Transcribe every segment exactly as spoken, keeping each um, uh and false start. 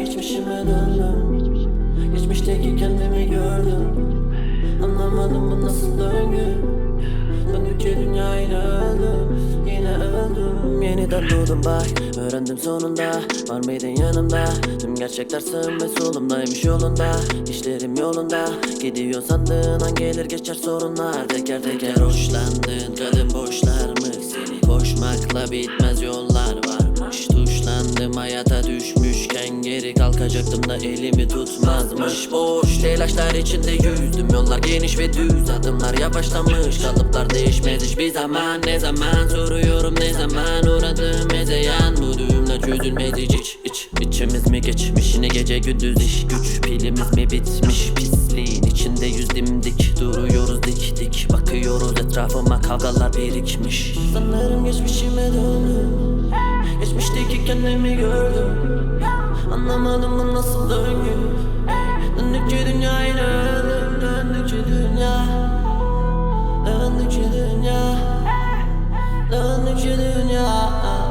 geçmişime döndüm. Geçmişteki kendimi gördüm. Anlamadım bu nasıl döngü. Döndükçe dünya yine öldüm. Yine öldüm. Yeniden doğdum bak, öğrendim sonunda. Var mıydın yanımda? Tüm gerçekler sığınma solumdaymış yolunda. İşlerim yolunda. Gidiyor sandığın an gelir geçer sorunlar. Teker teker hoşlandın kadın boşlarmış. Seni koşmakla bitmez yollar varmış. Tuşlandım hayata düşmüşken geri kalkacaktım da elimi tutmazmış. Boş telaşlar içinde yüzdüm, yollar geniş ve düz, adımlar yavaşlamış, kalıplar değişmez hiçbir zaman. Ne zaman soruyorum, ne zaman uğradım hezeyan, bu düğümler çözülmez hiç iç, iç içimiz mi geçmiş yine gece gündüz iş güç, pilimiz mi bitmiş pisliğin içinde yüz dimdik duruyoruz dik dik, bakıyoruz etrafıma kavgalar birikmiş. Sanırım geçmişime döndüm, geçmişteki kendimi gördüm. Anlamadım bu nasıl döngü. Döndükçe dünya yine öldüm. Döndükçe dünya, döndükçe dünya, döndükçe dünya.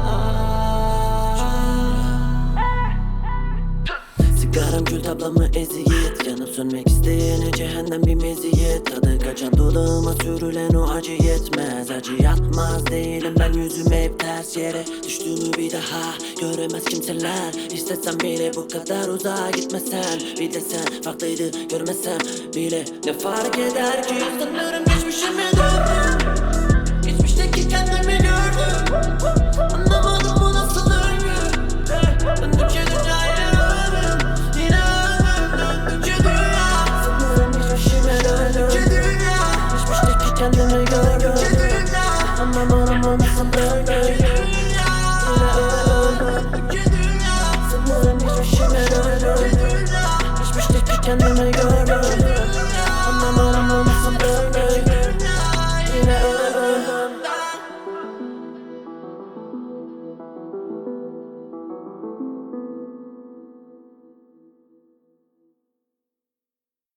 Sigaram kül tablamı eziyet, yanıp sönmek isteyene cehennem bir meziyet. Tadı kaçan dudağıma sürülen o acı yetmez. Acı yatmaz değilim ben, yüzüm hep ters yere. Düştüğümü bir daha göremez kimseler. İstesem bile bu kadar uzağa gitmesen. Bir de sen farklıydı görmesen bile ne fark eder ki. Sanırım geçmişime döndüm,